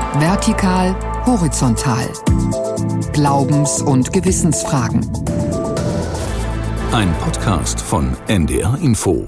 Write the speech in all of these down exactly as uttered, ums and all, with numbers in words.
Vertikal, horizontal. Glaubens- und Gewissensfragen. Ein Podcast von N D R Info.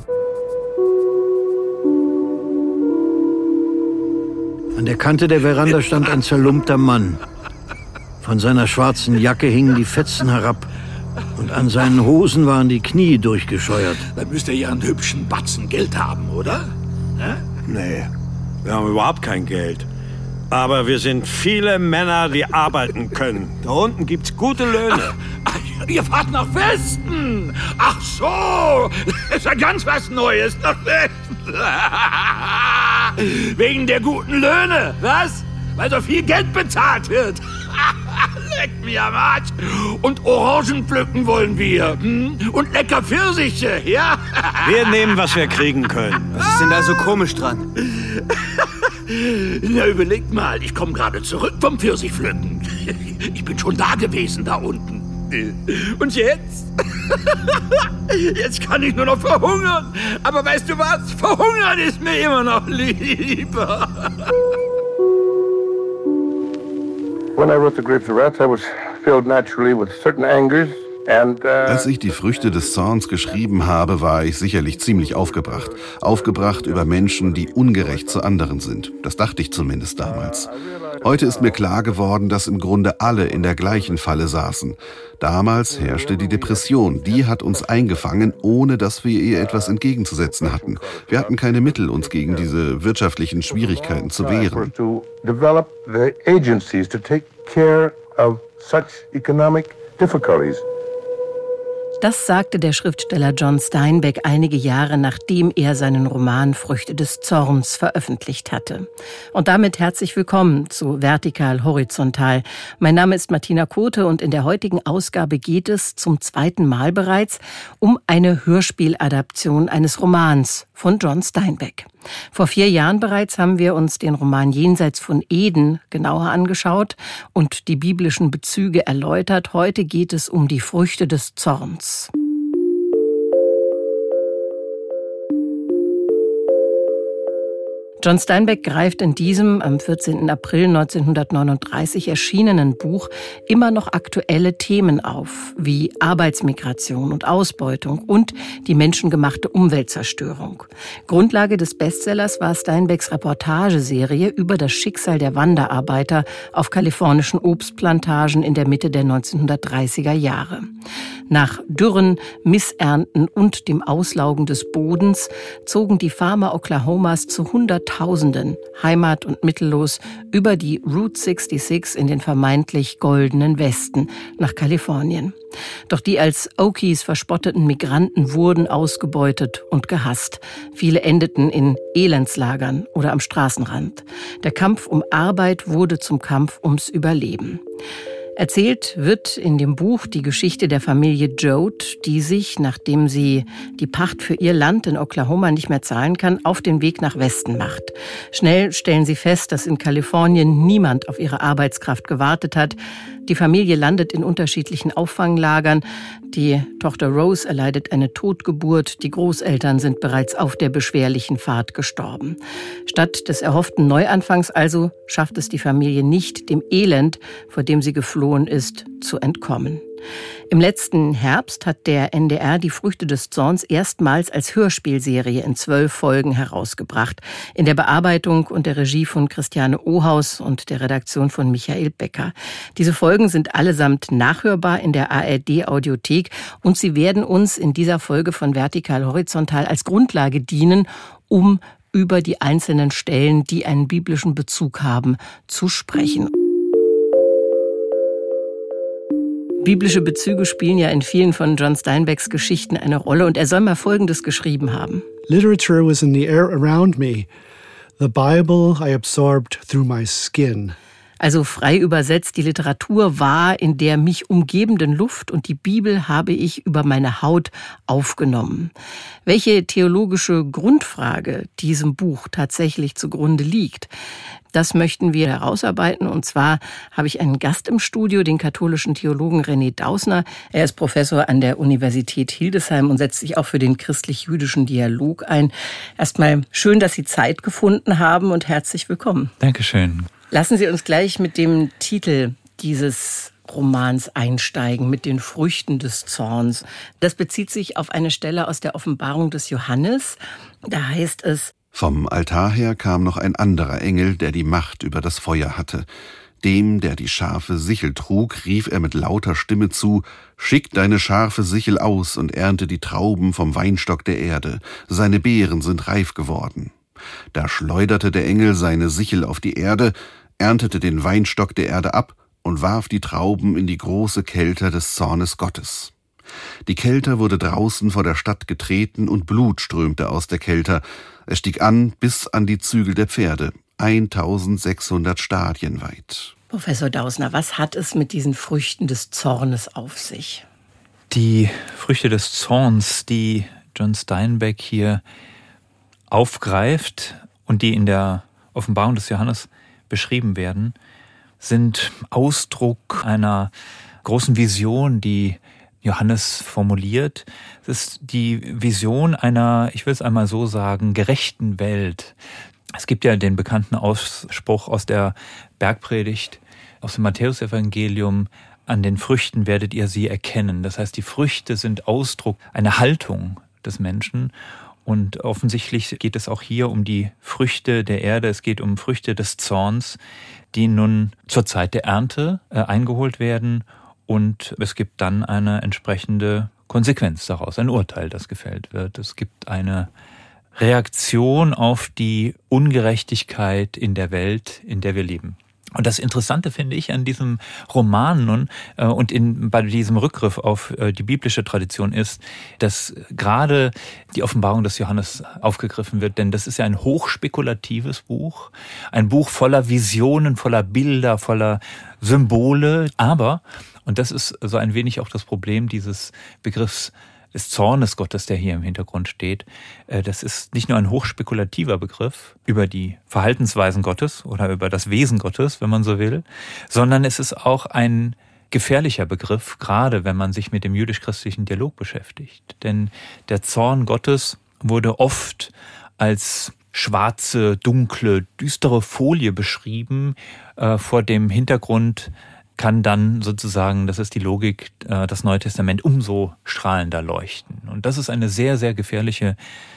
An der Kante der Veranda stand ein zerlumpter Mann. Von seiner schwarzen Jacke hingen die Fetzen herab und an seinen Hosen waren die Knie durchgescheuert. Dann müsst ihr ja einen hübschen Batzen Geld haben, oder? Hä? Nee, wir haben überhaupt kein Geld. Aber wir sind viele Männer, die arbeiten können. Da unten gibt's gute Löhne. Ach, ihr fahrt nach Westen. Ach so, das ist ja ganz was Neues, nach Westen. Wegen der guten Löhne, was? Weil so viel Geld bezahlt wird. Leck mir am Arsch. Und Orangen pflücken wollen wir. Hm? Und lecker Pfirsiche, ja? Wir nehmen, was wir kriegen können. Was ist denn da so komisch dran? Na, überlegt mal, ich komme gerade zurück vom Pfirsichpflücken. Ich bin schon da gewesen, da unten. Und jetzt? Jetzt kann ich nur noch verhungern. Aber weißt du was? Verhungern ist mir immer noch lieber. When I wrote The Grapes of Wrath, I was filled naturally with certain angers. And, uh, Als ich die Früchte des Zorns geschrieben habe, war ich sicherlich ziemlich aufgebracht. Aufgebracht über Menschen, die ungerecht zu anderen sind. Das dachte ich zumindest damals. Heute ist mir klar geworden, dass im Grunde alle in der gleichen Falle saßen. Damals herrschte die Depression. Die hat uns eingefangen, ohne dass wir ihr etwas entgegenzusetzen hatten. Wir hatten keine Mittel, uns gegen diese wirtschaftlichen Schwierigkeiten zu wehren. to develop the agencies to take care of such economic difficulties. Das sagte der Schriftsteller John Steinbeck einige Jahre nachdem er seinen Roman Früchte des Zorns veröffentlicht hatte. Und damit herzlich willkommen zu Vertikal, horizontal. Mein Name ist Martina Kote und in der heutigen Ausgabe geht es zum zweiten Mal bereits um eine Hörspieladaption eines Romans von John Steinbeck. Vor vier Jahren bereits haben wir uns den Roman Jenseits von Eden genauer angeschaut und die biblischen Bezüge erläutert. Heute geht es um die Früchte des Zorns. John Steinbeck greift in diesem am vierzehnten April neunzehnhundertneununddreißig erschienenen Buch immer noch aktuelle Themen auf, wie Arbeitsmigration und Ausbeutung und die menschengemachte Umweltzerstörung. Grundlage des Bestsellers war Steinbecks Reportageserie über das Schicksal der Wanderarbeiter auf kalifornischen Obstplantagen in der Mitte der neunzehnhundertdreißiger Jahre. Nach Dürren, Missernten und dem Auslaugen des Bodens zogen die Farmer Oklahomas zu Hunderttausenden, heimat- und mittellos, über die Route sechsundsechzig in den vermeintlich goldenen Westen nach Kalifornien. Doch die als Okies verspotteten Migranten wurden ausgebeutet und gehasst. Viele endeten in Elendslagern oder am Straßenrand. Der Kampf um Arbeit wurde zum Kampf ums Überleben. Erzählt wird in dem Buch die Geschichte der Familie Joad, die sich, nachdem sie die Pacht für ihr Land in Oklahoma nicht mehr zahlen kann, auf den Weg nach Westen macht. Schnell stellen sie fest, dass in Kalifornien niemand auf ihre Arbeitskraft gewartet hat. Die Familie landet in unterschiedlichen Auffanglagern. Die Tochter Rose erleidet eine Totgeburt. Die Großeltern sind bereits auf der beschwerlichen Fahrt gestorben. Statt des erhofften Neuanfangs also schafft es die Familie nicht, dem Elend, vor dem sie geflohen ist, zu entkommen. Im letzten Herbst hat der N D R die Früchte des Zorns erstmals als Hörspielserie in zwölf Folgen herausgebracht. In der Bearbeitung und der Regie von Christiane Ohaus und der Redaktion von Michael Becker. Diese Folgen sind allesamt nachhörbar in der A R D-Audiothek und sie werden uns in dieser Folge von Vertikal Horizontal als Grundlage dienen, um über die einzelnen Stellen, die einen biblischen Bezug haben, zu sprechen. Biblische Bezüge spielen ja in vielen von John Steinbecks Geschichten eine Rolle und er soll mal Folgendes geschrieben haben. Literature was in the air around me. The Bible I absorbed through my skin. Also frei übersetzt, die Literatur war in der mich umgebenden Luft und die Bibel habe ich über meine Haut aufgenommen. Welche theologische Grundfrage diesem Buch tatsächlich zugrunde liegt, das möchten wir herausarbeiten. Und zwar habe ich einen Gast im Studio, den katholischen Theologen René Dausner. Er ist Professor an der Universität Hildesheim und setzt sich auch für den christlich-jüdischen Dialog ein. Erstmal schön, dass Sie Zeit gefunden haben und herzlich willkommen. Dankeschön. Lassen Sie uns gleich mit dem Titel dieses Romans einsteigen, mit den Früchten des Zorns. Das bezieht sich auf eine Stelle aus der Offenbarung des Johannes. Da heißt es: Vom Altar her kam noch ein anderer Engel, der die Macht über das Feuer hatte. Dem, der die scharfe Sichel trug, rief er mit lauter Stimme zu: Schick deine scharfe Sichel aus und ernte die Trauben vom Weinstock der Erde. Seine Beeren sind reif geworden. Da schleuderte der Engel seine Sichel auf die Erde, erntete den Weinstock der Erde ab und warf die Trauben in die große Kelter des Zornes Gottes. Die Kelter wurde draußen vor der Stadt getreten und Blut strömte aus der Kelter. Es stieg an bis an die Zügel der Pferde, eintausendsechshundert Stadien weit. Professor Dausner, was hat es mit diesen Früchten des Zornes auf sich? Die Früchte des Zorns, die John Steinbeck hier aufgreift und die in der Offenbarung des Johannes beschrieben werden, sind Ausdruck einer großen Vision, die Johannes formuliert. Es ist die Vision einer, ich will es einmal so sagen, gerechten Welt. Es gibt ja den bekannten Ausspruch aus der Bergpredigt, aus dem Matthäusevangelium: An den Früchten werdet ihr sie erkennen. Das heißt, die Früchte sind Ausdruck einer Haltung des Menschen. Und offensichtlich geht es auch hier um die Früchte der Erde. Es geht um Früchte des Zorns, die nun zur Zeit der Ernte äh, eingeholt werden. Und es gibt dann eine entsprechende Konsequenz daraus, ein Urteil, das gefällt wird. Es gibt eine Reaktion auf die Ungerechtigkeit in der Welt, in der wir leben. Und das Interessante finde ich an diesem Roman nun äh, und in, bei diesem Rückgriff auf äh, die biblische Tradition ist, dass gerade die Offenbarung des Johannes aufgegriffen wird, denn das ist ja ein hochspekulatives Buch, ein Buch voller Visionen, voller Bilder, voller Symbole, aber, und das ist so ein wenig auch das Problem dieses Begriffs des Zornes Gottes, der hier im Hintergrund steht, das ist nicht nur ein hochspekulativer Begriff über die Verhaltensweisen Gottes oder über das Wesen Gottes, wenn man so will, sondern es ist auch ein gefährlicher Begriff, gerade wenn man sich mit dem jüdisch-christlichen Dialog beschäftigt. Denn der Zorn Gottes wurde oft als schwarze, dunkle, düstere Folie beschrieben, äh, vor dem Hintergrund kann dann sozusagen, das ist die Logik, das Neue Testament umso strahlender leuchten. Und das ist eine sehr, sehr gefährliche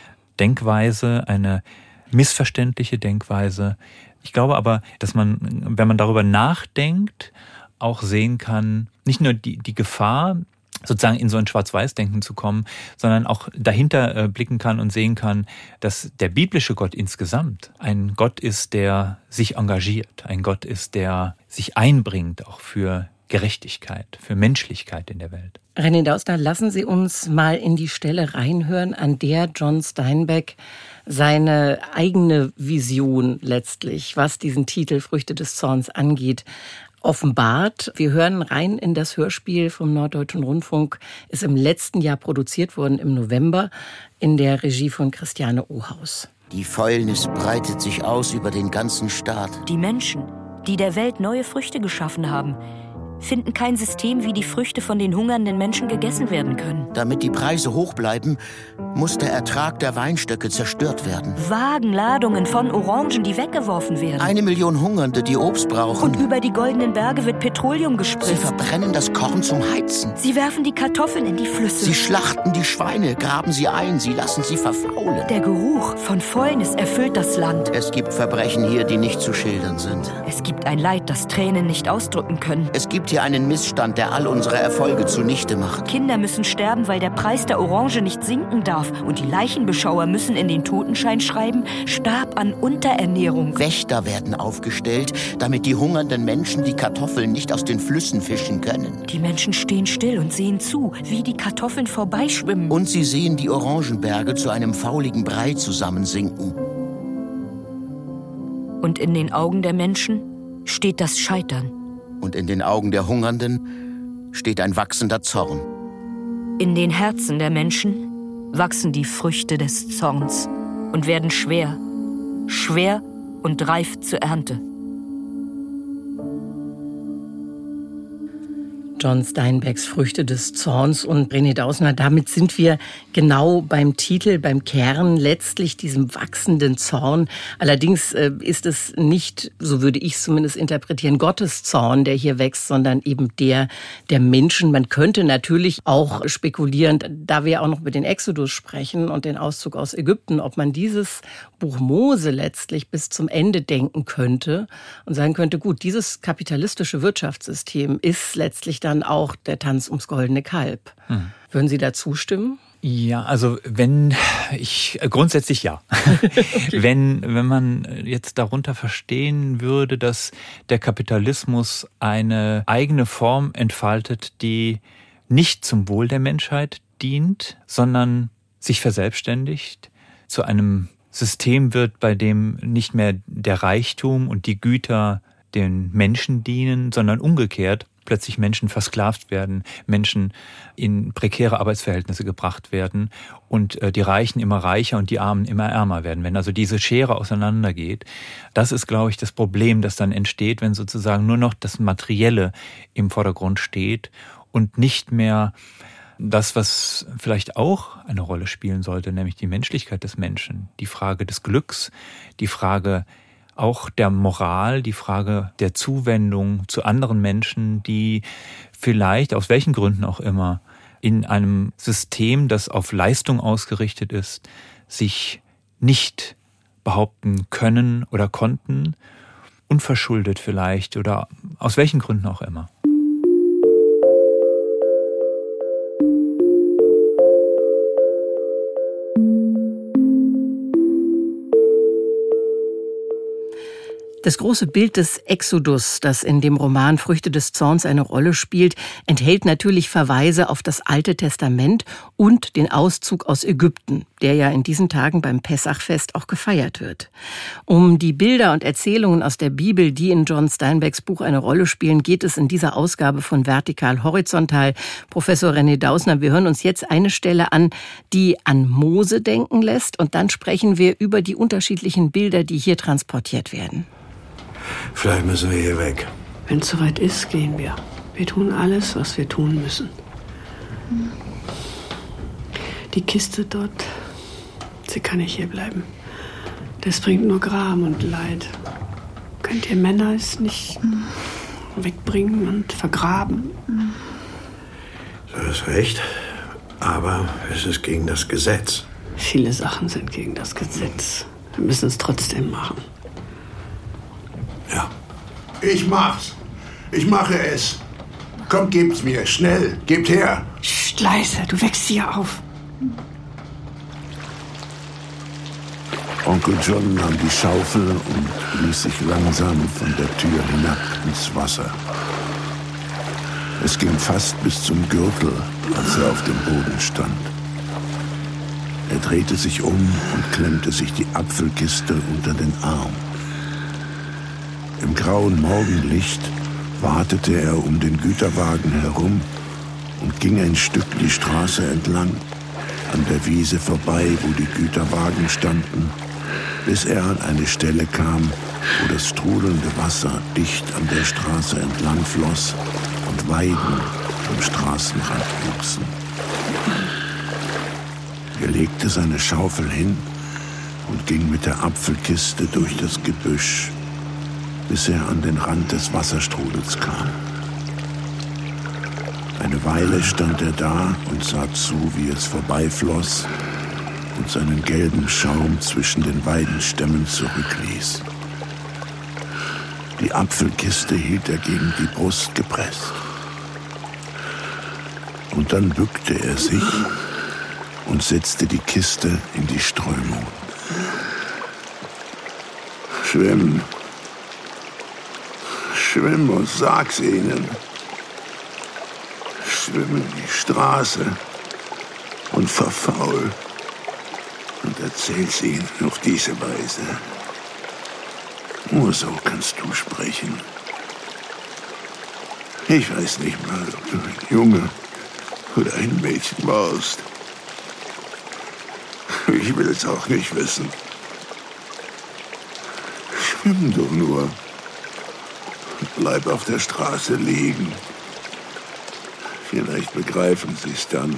Denkweise, eine missverständliche Denkweise. Ich glaube aber, dass man, wenn man darüber nachdenkt, auch sehen kann, nicht nur die, die Gefahr, sozusagen in so ein Schwarz-Weiß-Denken zu kommen, sondern auch dahinter äh, blicken kann und sehen kann, dass der biblische Gott insgesamt ein Gott ist, der sich engagiert, ein Gott ist, der sich einbringt auch für Gerechtigkeit, für Menschlichkeit in der Welt. René Dausner, lassen Sie uns mal in die Stelle reinhören, an der John Steinbeck seine eigene Vision letztlich, was diesen Titel Früchte des Zorns angeht, offenbart. Wir hören rein in das Hörspiel vom Norddeutschen Rundfunk. Ist im letzten Jahr produziert worden, im November, in der Regie von Christiane Ohaus. Die Fäulnis breitet sich aus über den ganzen Staat. Die Menschen, die der Welt neue Früchte geschaffen haben, finden kein System, wie die Früchte von den hungernden Menschen gegessen werden können. Damit die Preise hoch bleiben, muss der Ertrag der Weinstöcke zerstört werden. Wagenladungen von Orangen, die weggeworfen werden. Eine Million Hungernde, die Obst brauchen. Und über die goldenen Berge wird Petroleum gespritzt. Sie verbrennen das Korn zum Heizen. Sie werfen die Kartoffeln in die Flüsse. Sie schlachten die Schweine, graben sie ein, sie lassen sie verfaulen. Der Geruch von Fäulnis erfüllt das Land. Es gibt Verbrechen hier, die nicht zu schildern sind. Es gibt ein Leid, das Tränen nicht ausdrücken können. Es gibt hier einen Missstand, der all unsere Erfolge zunichte macht. Kinder müssen sterben, weil der Preis der Orange nicht sinken darf. Und die Leichenbeschauer müssen in den Totenschein schreiben, starb an Unterernährung. Wächter werden aufgestellt, damit die hungernden Menschen die Kartoffeln nicht aus den Flüssen fischen können. Die Menschen stehen still und sehen zu, wie die Kartoffeln vorbeischwimmen. Und sie sehen die Orangenberge zu einem fauligen Brei zusammensinken. Und in den Augen der Menschen steht das Scheitern. Und in den Augen der Hungernden steht ein wachsender Zorn. In den Herzen der Menschen wachsen die Früchte des Zorns und werden schwer, schwer und reif zur Ernte. John Steinbecks Früchte des Zorns. Und René Dausner, damit sind wir genau beim Titel, beim Kern, letztlich diesem wachsenden Zorn. Allerdings äh, ist es nicht, so würde ich es zumindest interpretieren, Gottes Zorn, der hier wächst, sondern eben der der Menschen. Man könnte natürlich auch spekulieren, da wir auch noch über den Exodus sprechen und den Auszug aus Ägypten, ob man dieses Buch Mose letztlich bis zum Ende denken könnte und sagen könnte, gut, dieses kapitalistische Wirtschaftssystem ist letztlich dann auch der Tanz ums goldene Kalb. Hm. Würden Sie da zustimmen? Ja, also wenn ich grundsätzlich ja. Okay. Wenn wenn man jetzt darunter verstehen würde, dass der Kapitalismus eine eigene Form entfaltet, die nicht zum Wohl der Menschheit dient, sondern sich verselbstständigt, zu einem System wird, bei dem nicht mehr der Reichtum und die Güter den Menschen dienen, sondern umgekehrt plötzlich Menschen versklavt werden, Menschen in prekäre Arbeitsverhältnisse gebracht werden und die Reichen immer reicher und die Armen immer ärmer werden. Wenn also diese Schere auseinandergeht, das ist, glaube ich, das Problem, das dann entsteht, wenn sozusagen nur noch das Materielle im Vordergrund steht und nicht mehr das, was vielleicht auch eine Rolle spielen sollte, nämlich die Menschlichkeit des Menschen, die Frage des Glücks, die Frage auch der Moral, die Frage der Zuwendung zu anderen Menschen, die vielleicht, aus welchen Gründen auch immer, in einem System, das auf Leistung ausgerichtet ist, sich nicht behaupten können oder konnten, unverschuldet vielleicht oder aus welchen Gründen auch immer. Das große Bild des Exodus, das in dem Roman Früchte des Zorns eine Rolle spielt, enthält natürlich Verweise auf das Alte Testament und den Auszug aus Ägypten, der ja in diesen Tagen beim Pessachfest auch gefeiert wird. Um die Bilder und Erzählungen aus der Bibel, die in John Steinbecks Buch eine Rolle spielen, geht es in dieser Ausgabe von Vertikal Horizontal. Professor René Dausner, wir hören uns jetzt eine Stelle an, die an Mose denken lässt, und dann sprechen wir über die unterschiedlichen Bilder, die hier transportiert werden. Vielleicht müssen wir hier weg. Wenn es soweit ist, gehen wir. Wir tun alles, was wir tun müssen. Die Kiste dort, sie kann nicht hier bleiben. Das bringt nur Gram und Leid. Könnt ihr Männer es nicht wegbringen und vergraben? Du hast recht, aber es ist gegen das Gesetz. Viele Sachen sind gegen das Gesetz. Wir müssen es trotzdem machen. Ja. Ich mach's. Ich mache es. Kommt, gebt's mir. Schnell. Gebt her. Psst, leise. Du wächst hier auf. Onkel John nahm die Schaufel und ließ sich langsam von der Tür hinab ins Wasser. Es ging fast bis zum Gürtel, als er auf dem Boden stand. Er drehte sich um und klemmte sich die Apfelkiste unter den Arm. Im grauen Morgenlicht watete er um den Güterwagen herum und ging ein Stück die Straße entlang, an der Wiese vorbei, wo die Güterwagen standen, bis er an eine Stelle kam, wo das strudelnde Wasser dicht an der Straße entlang floss und Weiden am Straßenrand wuchsen. Er legte seine Schaufel hin und ging mit der Apfelkiste durch das Gebüsch, bis er an den Rand des Wasserstrudels kam. Eine Weile stand er da und sah zu, wie es vorbeifloss und seinen gelben Schaum zwischen den Weidenstämmen zurückließ. Die Apfelkiste hielt er gegen die Brust gepresst. Und dann bückte er sich und setzte die Kiste in die Strömung. Schwimm, schwimm und sag's ihnen. Schwimm die Straße und verfaul und erzähl's ihnen auf diese Weise. Nur so kannst du sprechen. Ich weiß nicht mal, ob du ein Junge oder ein Mädchen warst. Ich will es auch nicht wissen. Schwimm doch nur und bleib auf der Straße liegen. Vielleicht begreifen Sie es dann.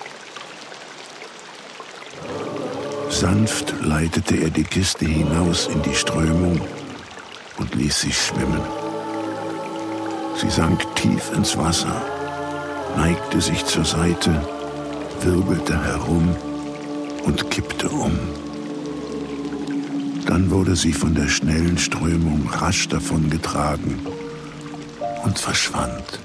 Sanft leitete er die Kiste hinaus in die Strömung und ließ sie schwimmen. Sie sank tief ins Wasser, neigte sich zur Seite, wirbelte herum und kippte um. Dann wurde sie von der schnellen Strömung rasch davongetragen und verschwand.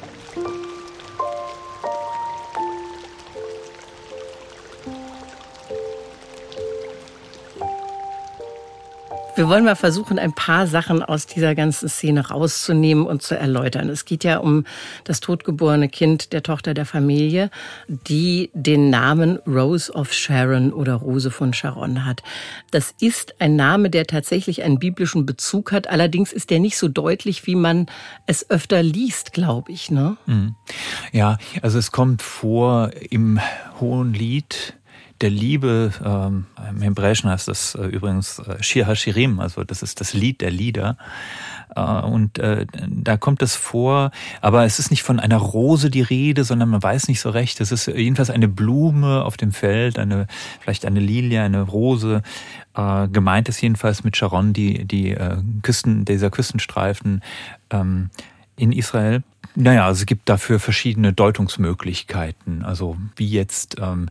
Wir wollen mal versuchen, ein paar Sachen aus dieser ganzen Szene rauszunehmen und zu erläutern. Es geht ja um das totgeborene Kind der Tochter der Familie, die den Namen Rose of Sharon oder Rose von Sharon hat. Das ist ein Name, der tatsächlich einen biblischen Bezug hat. Allerdings ist der nicht so deutlich, wie man es öfter liest, glaube ich, ne? Ja, also es kommt vor im Hohenlied der Liebe, ähm, im Hebräischen heißt das äh, übrigens äh, Shir HaShirim, also das ist das Lied der Lieder. Äh, und äh, da kommt es vor, aber es ist nicht von einer Rose die Rede, sondern man weiß nicht so recht. Es ist jedenfalls eine Blume auf dem Feld, eine vielleicht eine Lilie, eine Rose. Äh, gemeint ist jedenfalls mit Sharon die, die äh, Küsten, dieser Küstenstreifen ähm, in Israel. Naja, also es gibt dafür verschiedene Deutungsmöglichkeiten, also wie jetzt ähm,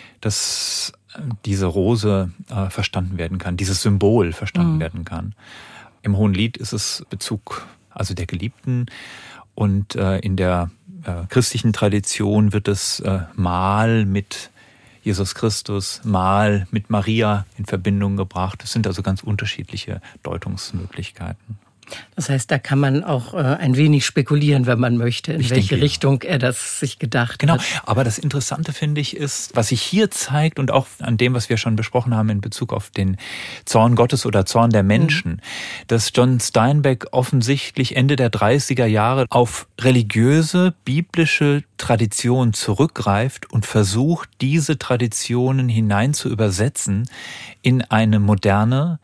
dass diese Rose äh, verstanden werden kann, dieses Symbol verstanden mhm. werden kann. Im Hohenlied ist es Bezug, also der Geliebten, und äh, in der äh, christlichen Tradition wird es äh, mal mit Jesus Christus, mal mit Maria in Verbindung gebracht. Es sind also ganz unterschiedliche Deutungsmöglichkeiten. Das heißt, da kann man auch äh, ein wenig spekulieren, wenn man möchte, in ich welche denke, Richtung er das sich gedacht genau. hat. Genau, aber das Interessante, finde ich, ist, was sich hier zeigt und auch an dem, was wir schon besprochen haben in Bezug auf den Zorn Gottes oder Zorn der Menschen, mhm. dass John Steinbeck offensichtlich Ende der dreißiger Jahre auf religiöse, biblische Traditionen zurückgreift und versucht, diese Traditionen hinein zu übersetzen in eine moderne,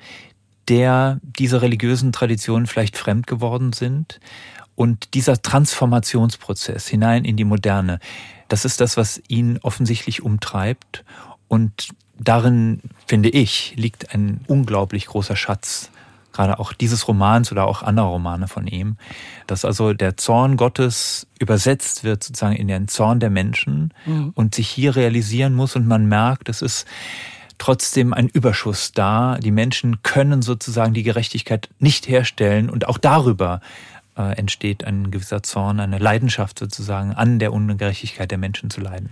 der diese religiösen Traditionen vielleicht fremd geworden sind. Und dieser Transformationsprozess hinein in die Moderne, das ist das, was ihn offensichtlich umtreibt. Und darin, finde ich, liegt ein unglaublich großer Schatz, gerade auch dieses Romans oder auch anderer Romane von ihm, dass also der Zorn Gottes übersetzt wird sozusagen in den Zorn der Menschen mhm. und sich hier realisieren muss. Und man merkt, es ist trotzdem ein Überschuss da. Die Menschen können sozusagen die Gerechtigkeit nicht herstellen und auch darüber äh, entsteht ein gewisser Zorn, eine Leidenschaft sozusagen an der Ungerechtigkeit der Menschen zu leiden.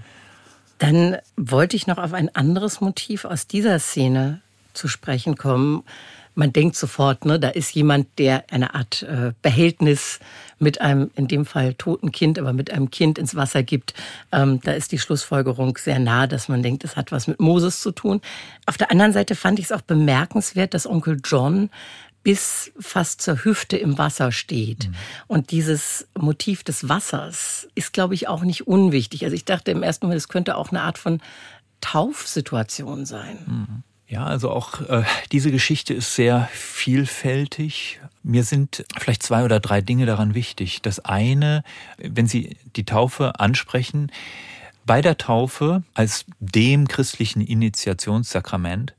Dann wollte ich noch auf ein anderes Motiv aus dieser Szene zu sprechen kommen. Man denkt sofort, ne, da ist jemand, der eine Art äh, Behältnis mit einem, in dem Fall toten Kind, aber mit einem Kind ins Wasser gibt. Ähm, da ist die Schlussfolgerung sehr nah, dass man denkt, es hat was mit Moses zu tun. Auf der anderen Seite fand ich es auch bemerkenswert, dass Onkel John bis fast zur Hüfte im Wasser steht. Mhm. Und dieses Motiv des Wassers ist, glaube ich, auch nicht unwichtig. Also ich dachte im ersten Moment, es könnte auch eine Art von Taufsituation sein. Mhm. Ja, also auch äh, diese Geschichte ist sehr vielfältig. Mir sind vielleicht zwei oder drei Dinge daran wichtig. Das eine, wenn Sie die Taufe ansprechen, bei der Taufe als dem christlichen Initiationssakrament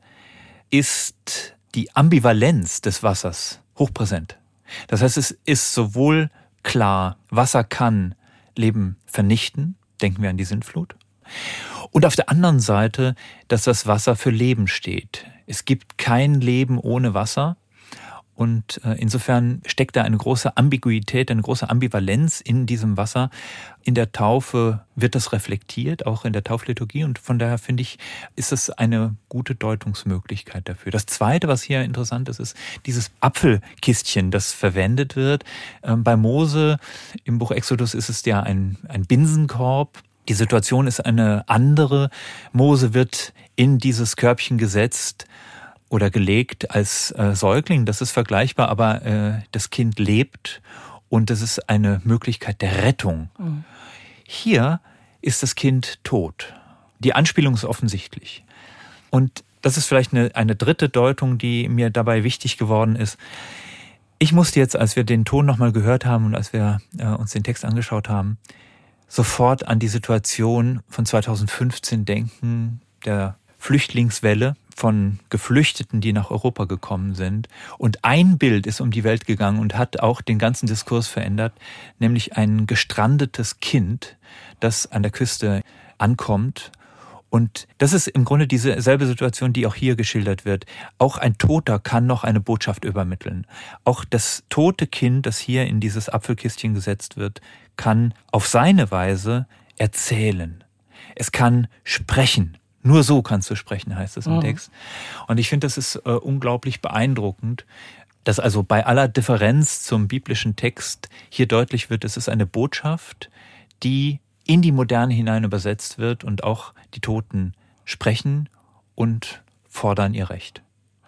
ist die Ambivalenz des Wassers hochpräsent. Das heißt, es ist sowohl klar, Wasser kann Leben vernichten, denken wir an die Sintflut, und auf der anderen Seite, dass das Wasser für Leben steht. Es gibt kein Leben ohne Wasser. Und insofern steckt da eine große Ambiguität, eine große Ambivalenz in diesem Wasser. In der Taufe wird das reflektiert, auch in der Taufliturgie. Und von daher finde ich, ist es eine gute Deutungsmöglichkeit dafür. Das Zweite, was hier interessant ist, ist dieses Apfelkistchen, das verwendet wird. Bei Mose im Buch Exodus ist es ja ein, ein Binsenkorb. Die Situation ist eine andere. Mose wird in dieses Körbchen gesetzt oder gelegt als äh, Säugling. Das ist vergleichbar, aber äh, das Kind lebt und das ist eine Möglichkeit der Rettung. Mhm. Hier ist das Kind tot. Die Anspielung ist offensichtlich. Und das ist vielleicht eine, eine dritte Deutung, die mir dabei wichtig geworden ist. Ich musste jetzt, als wir den Ton nochmal gehört haben und als wir äh, uns den Text angeschaut haben, sofort an die Situation von zweitausendfünfzehn denken, der Flüchtlingswelle von Geflüchteten, die nach Europa gekommen sind. Und ein Bild ist um die Welt gegangen und hat auch den ganzen Diskurs verändert, nämlich ein gestrandetes Kind, das an der Küste ankommt. Und das ist im Grunde dieselbe Situation, die auch hier geschildert wird. Auch ein Toter kann noch eine Botschaft übermitteln. Auch das tote Kind, das hier in dieses Apfelkistchen gesetzt wird, kann auf seine Weise erzählen. Es kann sprechen. Nur so kannst du sprechen, heißt es im Mhm. Text. Und ich finde, das ist äh, unglaublich beeindruckend, dass also bei aller Differenz zum biblischen Text hier deutlich wird, es ist eine Botschaft, die in die Moderne hinein übersetzt wird und auch die Toten sprechen und fordern ihr Recht.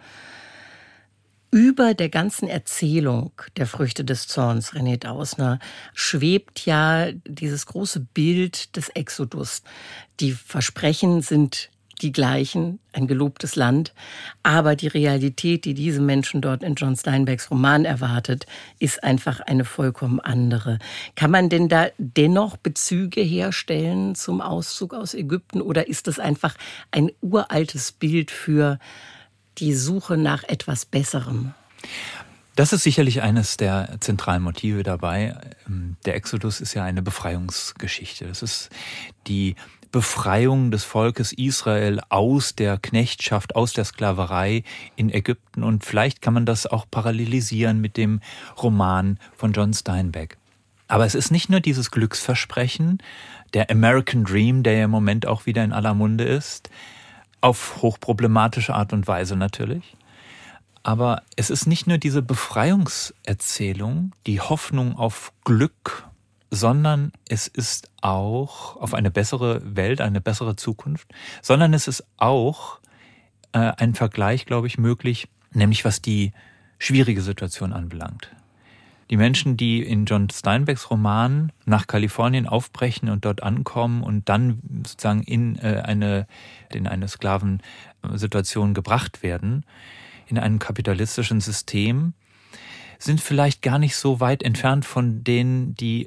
Über der ganzen Erzählung der Früchte des Zorns, René Dausner, schwebt ja dieses große Bild des Exodus. Die Versprechen sind die gleichen, ein gelobtes Land, aber die Realität, die diese Menschen dort in John Steinbecks Roman erwartet, ist einfach eine vollkommen andere. Kann man denn da dennoch Bezüge herstellen zum Auszug aus Ägypten oder ist das einfach ein uraltes Bild für die Suche nach etwas Besserem? Das ist sicherlich eines der zentralen Motive dabei. Der Exodus ist ja eine Befreiungsgeschichte. Das ist die Befreiung des Volkes Israel aus der Knechtschaft, aus der Sklaverei in Ägypten. Und vielleicht kann man das auch parallelisieren mit dem Roman von John Steinbeck. Aber es ist nicht nur dieses Glücksversprechen, der American Dream, der ja im Moment auch wieder in aller Munde ist, auf hochproblematische Art und Weise natürlich. Aber es ist nicht nur diese Befreiungserzählung, die Hoffnung auf Glück, sondern es ist auch auf eine bessere Welt, eine bessere Zukunft, sondern es ist auch äh, ein Vergleich, glaube ich, möglich, nämlich was die schwierige Situation anbelangt. Die Menschen, die in John Steinbecks Roman nach Kalifornien aufbrechen und dort ankommen und dann sozusagen in äh, eine, in eine Sklavensituation gebracht werden, in einem kapitalistischen System, sind vielleicht gar nicht so weit entfernt von denen, die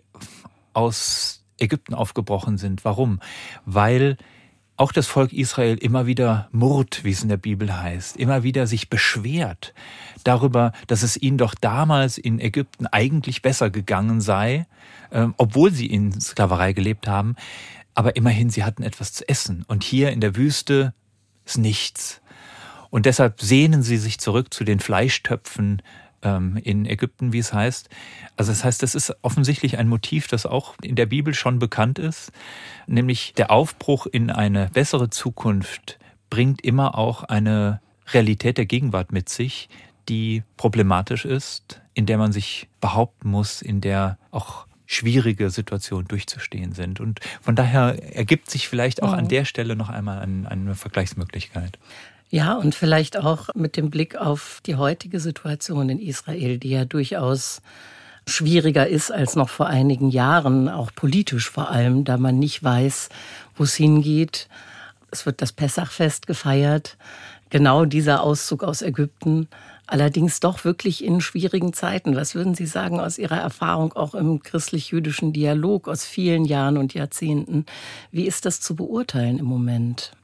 aus Ägypten aufgebrochen sind. Warum? Weil auch das Volk Israel immer wieder murrt, wie es in der Bibel heißt, immer wieder sich beschwert darüber, dass es ihnen doch damals in Ägypten eigentlich besser gegangen sei, äh, obwohl sie in Sklaverei gelebt haben. Aber immerhin, sie hatten etwas zu essen. Und hier in der Wüste ist nichts. Und deshalb sehnen sie sich zurück zu den Fleischtöpfen ähm, in Ägypten, wie es heißt. Also das heißt, das ist offensichtlich ein Motiv, das auch in der Bibel schon bekannt ist. Nämlich der Aufbruch in eine bessere Zukunft bringt immer auch eine Realität der Gegenwart mit sich, die problematisch ist, in der man sich behaupten muss, in der auch schwierige Situationen durchzustehen sind. Und von daher ergibt sich vielleicht auch an der Stelle noch einmal eine, eine Vergleichsmöglichkeit. Ja, und vielleicht auch mit dem Blick auf die heutige Situation in Israel, die ja durchaus schwieriger ist als noch vor einigen Jahren, auch politisch vor allem, da man nicht weiß, wo es hingeht. Es wird das Pessachfest gefeiert, genau dieser Auszug aus Ägypten, allerdings doch wirklich in schwierigen Zeiten. Was würden Sie sagen aus Ihrer Erfahrung auch im christlich-jüdischen Dialog aus vielen Jahren und Jahrzehnten? Wie ist das zu beurteilen im Moment?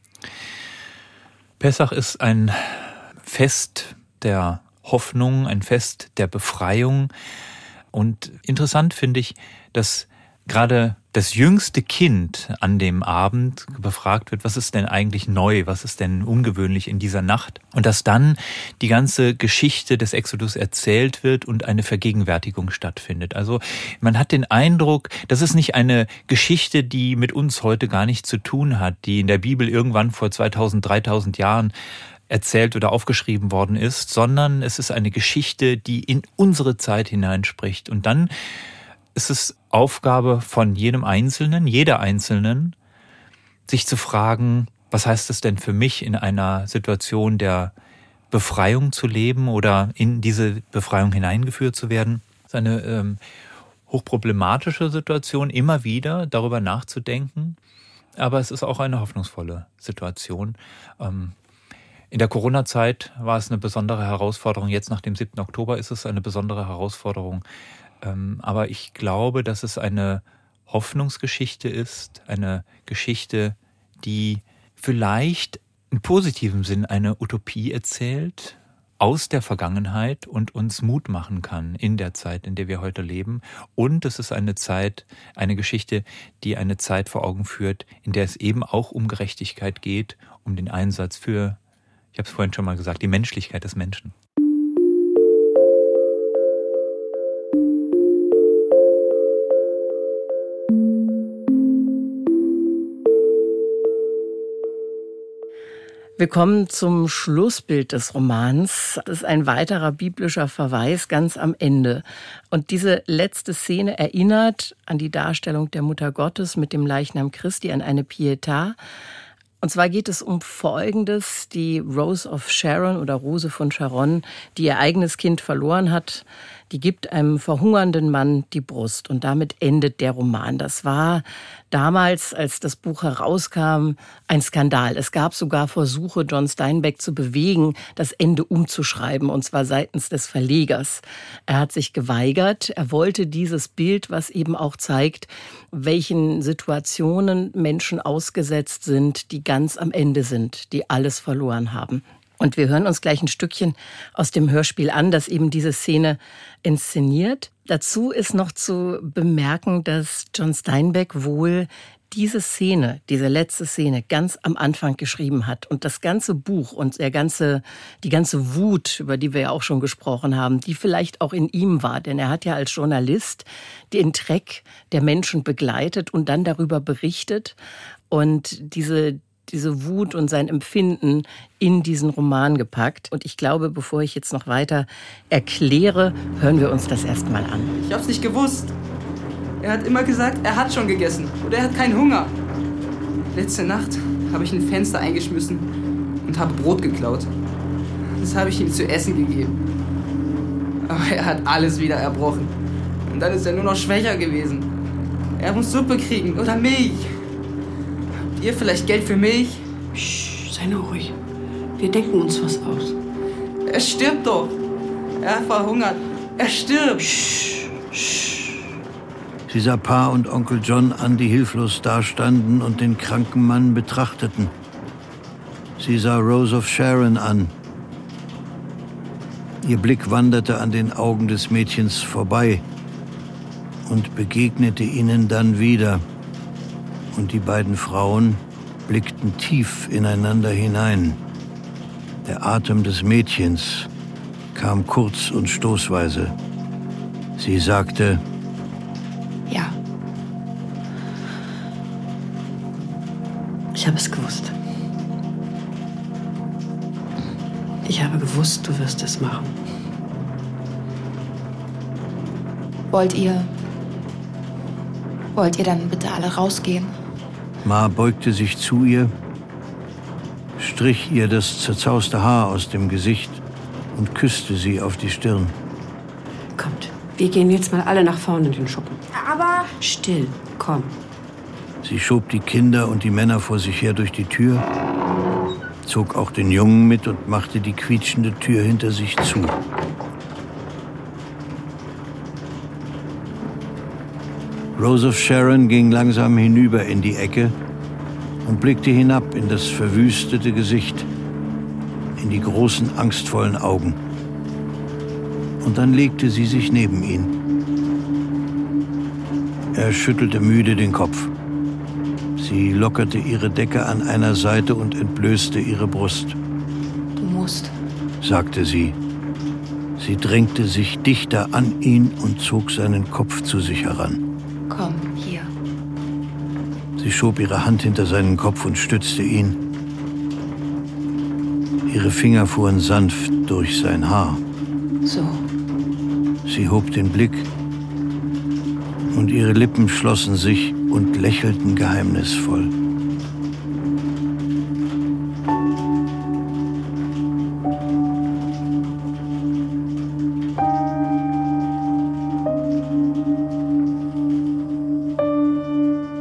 Pessach ist ein Fest der Hoffnung, ein Fest der Befreiung. Und interessant finde ich, dass gerade das jüngste Kind an dem Abend befragt wird, was ist denn eigentlich neu, was ist denn ungewöhnlich in dieser Nacht? Und dass dann die ganze Geschichte des Exodus erzählt wird und eine Vergegenwärtigung stattfindet. Also man hat den Eindruck, das ist nicht eine Geschichte, die mit uns heute gar nichts zu tun hat, die in der Bibel irgendwann vor zweitausend, dreitausend Jahren erzählt oder aufgeschrieben worden ist, sondern es ist eine Geschichte, die in unsere Zeit hineinspricht. Und dann ist es Aufgabe von jedem Einzelnen, jeder Einzelnen, sich zu fragen, was heißt es denn für mich, in einer Situation der Befreiung zu leben oder in diese Befreiung hineingeführt zu werden? Das ist eine ähm, hochproblematische Situation, immer wieder darüber nachzudenken, aber es ist auch eine hoffnungsvolle Situation. Ähm, In der Corona-Zeit war es eine besondere Herausforderung. Jetzt nach dem siebten Oktober ist es eine besondere Herausforderung. Aber ich glaube, dass es eine Hoffnungsgeschichte ist, eine Geschichte, die vielleicht im positiven Sinn eine Utopie erzählt, aus der Vergangenheit und uns Mut machen kann in der Zeit, in der wir heute leben. Und es ist eine Zeit, eine Geschichte, die eine Zeit vor Augen führt, in der es eben auch um Gerechtigkeit geht, um den Einsatz für, ich habe es vorhin schon mal gesagt, die Menschlichkeit des Menschen. Wir kommen zum Schlussbild des Romans. Das ist ein weiterer biblischer Verweis ganz am Ende. Und diese letzte Szene erinnert an die Darstellung der Mutter Gottes mit dem Leichnam Christi, an eine Pietà. Und zwar geht es um Folgendes: Die Rose of Sharon oder Rose von Sharon, die ihr eigenes Kind verloren hat, die gibt einem verhungernden Mann die Brust. Und damit endet der Roman. Das war damals, als das Buch herauskam, ein Skandal. Es gab sogar Versuche, John Steinbeck zu bewegen, das Ende umzuschreiben, und zwar seitens des Verlegers. Er hat sich geweigert. Er wollte dieses Bild, was eben auch zeigt, welchen Situationen Menschen ausgesetzt sind, die ganz am Ende sind, die alles verloren haben. Und wir hören uns gleich ein Stückchen aus dem Hörspiel an, das eben diese Szene inszeniert. Dazu ist noch zu bemerken, dass John Steinbeck wohl diese Szene, diese letzte Szene ganz am Anfang geschrieben hat. Und das ganze Buch und der ganze, die ganze Wut, über die wir ja auch schon gesprochen haben, die vielleicht auch in ihm war. Denn er hat ja als Journalist den Treck der Menschen begleitet und dann darüber berichtet. Und diese diese Wut und sein Empfinden in diesen Roman gepackt. Und ich glaube, bevor ich jetzt noch weiter erkläre, hören wir uns das erstmal an. Ich hab's nicht gewusst. Er hat immer gesagt, er hat schon gegessen oder er hat keinen Hunger. Letzte Nacht habe ich ein Fenster eingeschmissen und habe Brot geklaut. Das habe ich ihm zu essen gegeben. Aber er hat alles wieder erbrochen. Und dann ist er nur noch schwächer gewesen. Er muss Suppe kriegen oder Milch. Ihr vielleicht Geld für Milch? Psst, sei nur ruhig. Wir denken uns was aus. Er stirbt doch. Er verhungert. Er stirbt. Psst, psst. Sie sah Pa und Onkel John an, die hilflos dastanden und den kranken Mann betrachteten. Sie sah Rose of Sharon an. Ihr Blick wanderte an den Augen des Mädchens vorbei und begegnete ihnen dann wieder. Und die beiden Frauen blickten tief ineinander hinein. Der Atem des Mädchens kam kurz und stoßweise. Sie sagte: Ja. Ich habe es gewusst. Ich habe gewusst, du wirst es machen. Wollt ihr... Wollt ihr dann bitte alle rausgehen? Ma beugte sich zu ihr, strich ihr das zerzauste Haar aus dem Gesicht und küsste sie auf die Stirn. Kommt, wir gehen jetzt mal alle nach vorne in den Schuppen. Aber... Still, komm. Sie schob die Kinder und die Männer vor sich her durch die Tür, zog auch den Jungen mit und machte die quietschende Tür hinter sich zu. Rose of Sharon ging langsam hinüber in die Ecke und blickte hinab in das verwüstete Gesicht, in die großen, angstvollen Augen. Und dann legte sie sich neben ihn. Er schüttelte müde den Kopf. Sie lockerte ihre Decke an einer Seite und entblößte ihre Brust. Du musst, sagte sie. Sie drängte sich dichter an ihn und zog seinen Kopf zu sich heran. Komm, hier. Sie schob ihre Hand hinter seinen Kopf und stützte ihn. Ihre Finger fuhren sanft durch sein Haar. So. Sie hob den Blick und ihre Lippen schlossen sich und lächelten geheimnisvoll.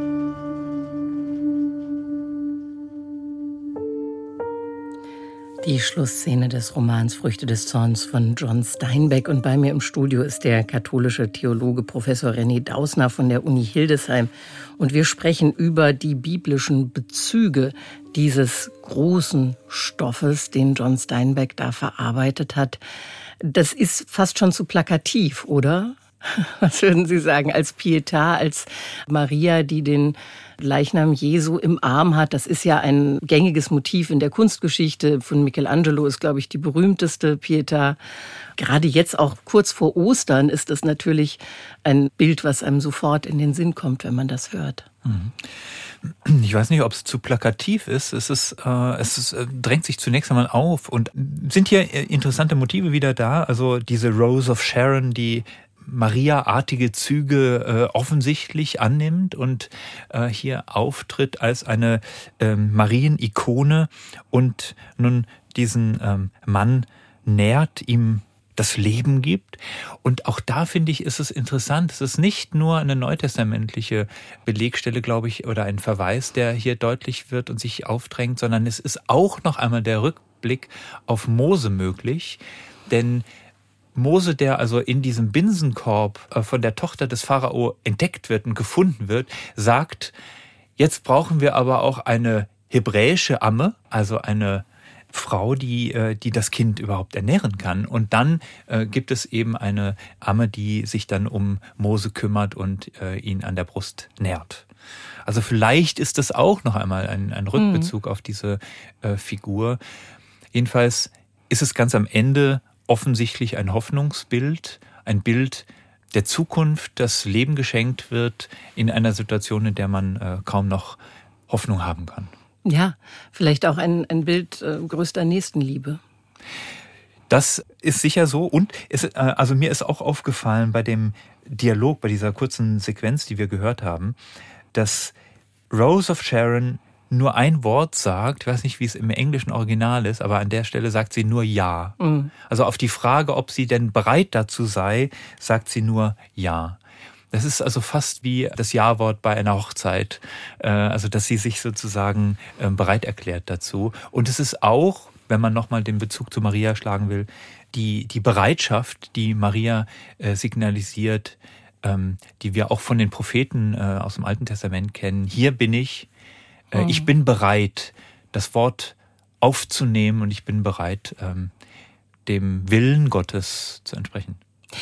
Die Die Schlussszene des Romans Früchte des Zorns von John Steinbeck. Und bei mir im Studio ist der katholische Theologe Professor René Dausner von der Uni Hildesheim. Und wir sprechen über die biblischen Bezüge dieses großen Stoffes, den John Steinbeck da verarbeitet hat. Das ist fast schon zu plakativ, oder? Was würden Sie sagen, als Pietà, als Maria, die den Leichnam Jesu im Arm hat? Das ist ja ein gängiges Motiv in der Kunstgeschichte. Von Michelangelo ist, glaube ich, die berühmteste Pietà. Gerade jetzt auch kurz vor Ostern ist das natürlich ein Bild, was einem sofort in den Sinn kommt, wenn man das hört. Ich weiß nicht, ob es zu plakativ ist. Es, ist, äh, es ist, äh, drängt sich zunächst einmal auf. Und sind hier interessante Motive wieder da? Also diese Rose of Sharon, die Maria-artige Züge äh, offensichtlich annimmt und äh, hier auftritt als eine ähm, Marien-Ikone und nun diesen ähm, Mann nährt, ihm das Leben gibt. Und auch da, finde ich, ist es interessant. Es ist nicht nur eine neutestamentliche Belegstelle, glaube ich, oder ein Verweis, der hier deutlich wird und sich aufdrängt, sondern es ist auch noch einmal der Rückblick auf Mose möglich. Denn Mose, der also in diesem Binsenkorb von der Tochter des Pharao entdeckt wird und gefunden wird, sagt, jetzt brauchen wir aber auch eine hebräische Amme, also eine Frau, die, die das Kind überhaupt ernähren kann. Und dann äh, gibt es eben eine Amme, die sich dann um Mose kümmert und äh, ihn an der Brust nährt. Also vielleicht ist das auch noch einmal ein, ein Rückbezug mhm. auf diese äh, Figur. Jedenfalls ist es ganz am Ende offensichtlich ein Hoffnungsbild, ein Bild der Zukunft, das Leben geschenkt wird in einer Situation, in der man äh, kaum noch Hoffnung haben kann. Ja, vielleicht auch ein, ein Bild äh, größter Nächstenliebe. Das ist sicher so. Und es, äh, also mir ist auch aufgefallen bei dem Dialog, bei dieser kurzen Sequenz, die wir gehört haben, dass Rose of Sharon nur ein Wort sagt, ich weiß nicht, wie es im englischen Original ist, aber an der Stelle sagt sie nur Ja. Mhm. Also auf die Frage, ob sie denn bereit dazu sei, sagt sie nur Ja. Das ist also fast wie das Ja-Wort bei einer Hochzeit, also dass sie sich sozusagen bereit erklärt dazu. Und es ist auch, wenn man nochmal den Bezug zu Maria schlagen will, die, die Bereitschaft, die Maria signalisiert, die wir auch von den Propheten aus dem Alten Testament kennen. Hier bin ich. Ich bin bereit, das Wort aufzunehmen und ich bin bereit, dem Willen Gottes zu entsprechen.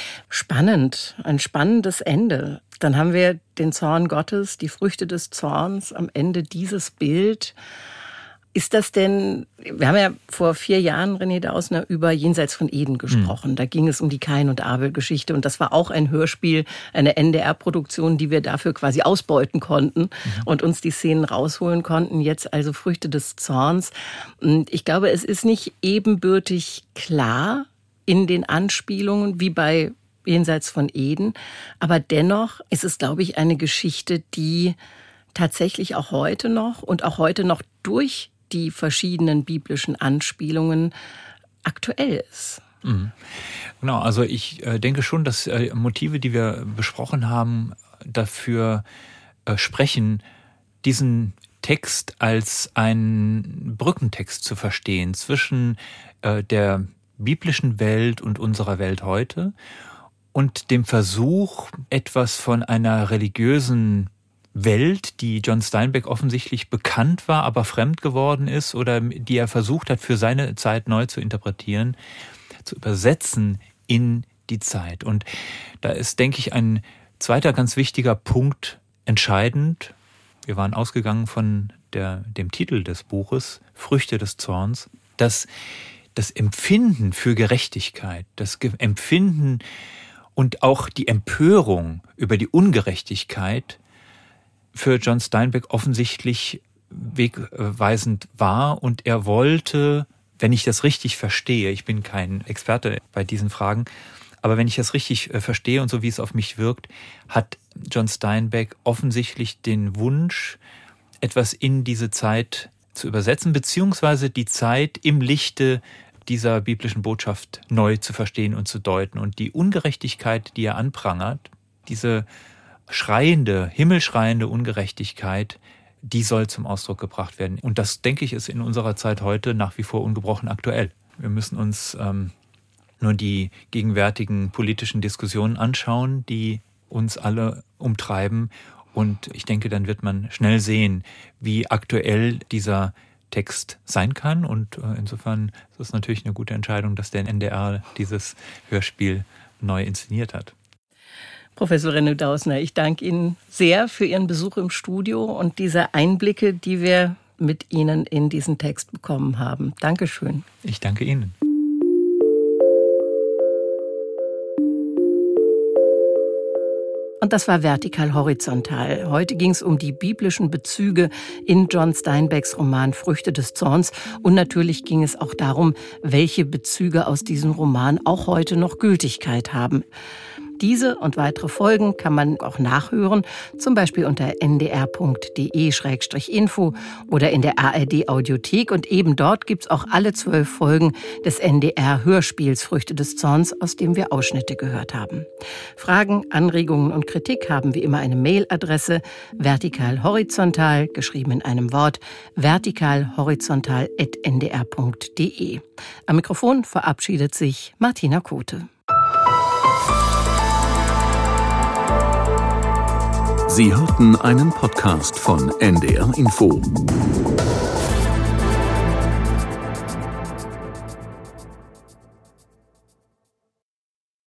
Spannend, ein spannendes Ende. Dann haben wir den Zorn Gottes, die Früchte des Zorns, am Ende dieses Bild. Ist das denn, wir haben ja vor vier Jahren, René Dausner, über Jenseits von Eden gesprochen. Mhm. Da ging es um die Kain- und Abel-Geschichte und das war auch ein Hörspiel, eine N D R-Produktion, die wir dafür quasi ausbeuten konnten mhm. und uns die Szenen rausholen konnten. Jetzt also Früchte des Zorns. Und ich glaube, es ist nicht ebenbürtig klar in den Anspielungen wie bei Jenseits von Eden, aber dennoch ist es, glaube ich, eine Geschichte, die tatsächlich auch heute noch und auch heute noch durch die verschiedenen biblischen Anspielungen aktuell ist. Mhm. Genau, also ich äh, denke schon, dass äh, Motive, die wir besprochen haben, dafür äh, sprechen, diesen Text als einen Brückentext zu verstehen zwischen äh, der biblischen Welt und unserer Welt heute und dem Versuch, etwas von einer religiösen Welt, die John Steinbeck offensichtlich bekannt war, aber fremd geworden ist oder die er versucht hat, für seine Zeit neu zu interpretieren, zu übersetzen in die Zeit. Und da ist, denke ich, ein zweiter ganz wichtiger Punkt entscheidend. Wir waren ausgegangen von der, dem Titel des Buches, Früchte des Zorns, dass das Empfinden für Gerechtigkeit, das Empfinden und auch die Empörung über die Ungerechtigkeit für John Steinbeck offensichtlich wegweisend war und er wollte, wenn ich das richtig verstehe, ich bin kein Experte bei diesen Fragen, aber wenn ich das richtig verstehe und so wie es auf mich wirkt, hat John Steinbeck offensichtlich den Wunsch, etwas in diese Zeit zu übersetzen, beziehungsweise die Zeit im Lichte dieser biblischen Botschaft neu zu verstehen und zu deuten. Und die Ungerechtigkeit, die er anprangert, diese schreiende, himmelschreiende Ungerechtigkeit, die soll zum Ausdruck gebracht werden. Und das, denke ich, ist in unserer Zeit heute nach wie vor ungebrochen aktuell. Wir müssen uns ähm, nur die gegenwärtigen politischen Diskussionen anschauen, die uns alle umtreiben. Und ich denke, dann wird man schnell sehen, wie aktuell dieser Text sein kann. Und äh, insofern ist es natürlich eine gute Entscheidung, dass der N D R dieses Hörspiel neu inszeniert hat. Professor Renno Dausner, ich danke Ihnen sehr für Ihren Besuch im Studio und diese Einblicke, die wir mit Ihnen in diesen Text bekommen haben. Dankeschön. Ich danke Ihnen. Und das war Vertikal Horizontal. Heute ging es um die biblischen Bezüge in John Steinbecks Roman Früchte des Zorns. Und natürlich ging es auch darum, welche Bezüge aus diesem Roman auch heute noch Gültigkeit haben. Diese und weitere Folgen kann man auch nachhören, zum Beispiel unter n d r punkt d e slash info oder in der A R D-Audiothek. Und eben dort gibt's auch alle zwölf Folgen des N D R-Hörspiels Früchte des Zorns, aus dem wir Ausschnitte gehört haben. Fragen, Anregungen und Kritik haben wie immer eine Mailadresse vertikalhorizontal, geschrieben in einem Wort, vertikalhorizontal at n d r punkt d e. Am Mikrofon verabschiedet sich Martina Kote. Sie hörten einen Podcast von N D R Info.